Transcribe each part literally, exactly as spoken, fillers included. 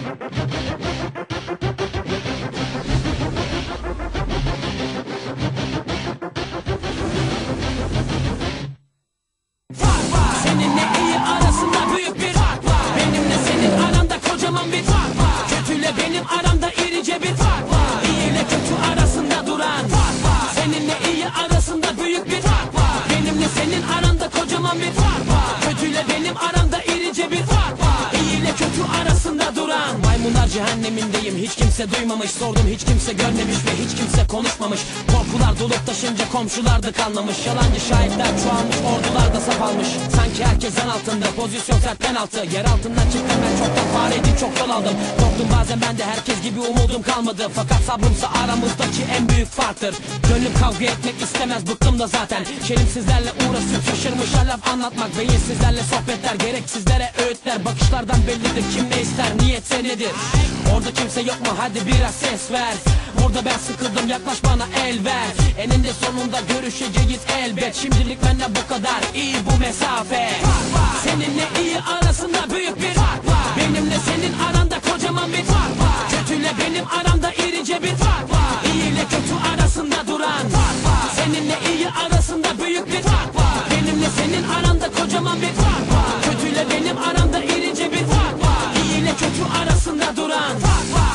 Seninle iyi arasında büyük bir fark var. Benimle senin aranda kocaman bir fark var. Kötüyle benim aramda irice bir fark var. İyi ile kötü arasında duran fark var. Seninle iyi arasında büyük bir fark var. Benimle senin aranda kocaman bir fark var. Kötüyle benim aramda irice bir fark var. İyi ile kötü arasında duran. Maymunlar cehennemindeyim, hiç kimse duymamış. Sordum, hiç kimse görmemiş ve hiç kimse konuşmamış. Korkular dolup taşınca komşular da kanlamış. Yalancı şahitler çoğalmış, ordular da saf almış. Sanki herkes zan altında, pozisyon sert penaltı. Yer altından çıktım ben, çoktan fareydim, çok yol aldım. Korktum bazen ben de, herkes gibi umudum kalmadı. Fakat sabrımsa aramızdaki en büyük farktır. Gönlüm kavga etmek istemez, bıktım da zaten. Şerimsizlerle uğraşıp şaşırmış laf anlatmak. Beyinsizlerle sohbetler, gereksizlere öğütler. Bakışlardan bellidir kim ne ister, niyetse nedir. Orada kimse yok mu, hadi biraz ses ver. Orada ben sıkıldım, yaklaş bana el ver. Eninde sonunda görüşeceğiz elbet. Şimdilik benden bu kadar, iyi bu mesafe. Seninle iyi arasında büyük bir fark var. Benimle senin aranda kocaman bir fark var. Kötüyle benim aramda irice bir fark var. İyi ile kötü arasında duran fark var. Seninle iyi arasında büyük bir fark var. Benimle senin aranda kocaman bir fark var. Kötüyle benim aramda irice bir fark var. İyi ile kötü arasında duran fark var.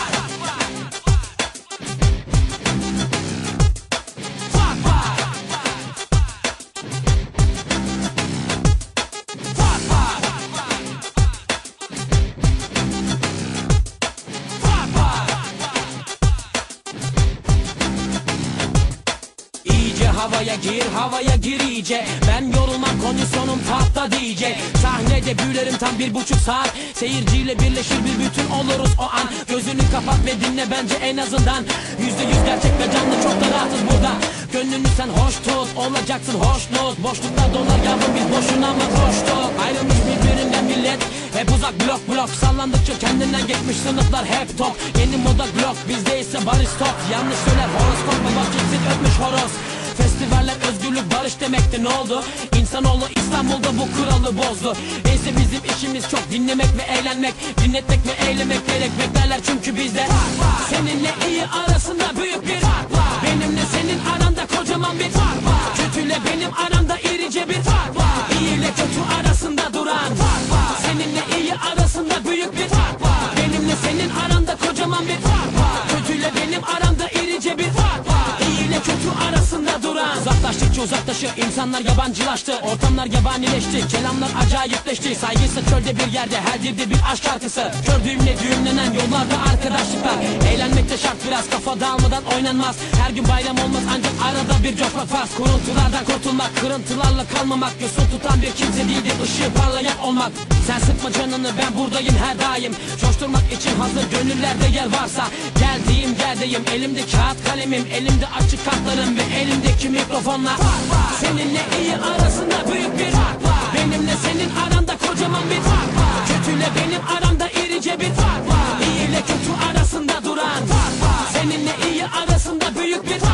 Havaya gir, havaya gir iyice. Ben yorulmam, kondisyonum tahta diyecek. Sahnede büyülerim tam bir buçuk saat. Seyirciyle birleşir bir bütün oluruz o an. Gözünü kapat ve dinle bence en azından. Yüzde yüz gerçek ve canlı, çok da rahatız burada. Gönlünü sen hoş tut, olacaksın hoşnut. Boşlukta dolar yavrum, biz boşuna mı koştuk? Ayrılmış birbirinden millet, hep uzak blok blok. Sallandıkça kendinden geçmiş sınıflar hep top. Yeni moda blok, bizde ise barış top. Yanlış söyler horoskop, baba kesin öpmüş horoz. Festivaller özgürlük barış demekti, ne oldu? İnsanoğlu İstanbul'da bu kuralı bozdu. Neyse bizim işimiz çok dinlemek ve eğlenmek. Dinletmek ve eylemek gerek, beklerler çünkü bizde. Seninle iyi arasında büyük bir fark var. Benimle senin aranda kocaman bir fark var. Kötüyle benim aramda irice bir fark var. İyi ile kötü arasında duran fark var. Seninle iyi arasında büyük bir fark var. Benimle senin aranda kocaman bir fark var. Kötüyle benim aramda irice bir fark var. İyi ile kötü arasında duran. Uzaklaştıkça uzaklaşır, insanlar yabancılaştı. Ortamlar yabanileşti, kelamlar acayipleşti. Saygıysa çölde bir yerde, her dilde bir aşk şarkısı. Kör düğümle düğümlenen yollarda arkadaşlıklar. Eğlenmek de şart, biraz kafa dağılmadan oynanmaz. Her gün bayram olmaz, ancak arada bir coşmak farz. Kuruntulardan kurtulmak, kırıntılarla kalmamak. Yosun tutan bir kimse değildir, ışığı parlayan olmak. Sen sıkma canını, ben buradayım her daim. Coşturmak için hazır gönüllerde yer varsa. Geldiğim yerdeyim, elimde kağıt kalemim. Elimde açık kartlarım ve elimdeki mikrofonla. Seninle iyi arasında büyük bir fark var. Benimle senin aranda kocaman bir fark var. Kötüyle benim aramda irice bir fark var. İyi ile kötü arasında duran fark var. Seninle iyi arasında büyük bir fark var.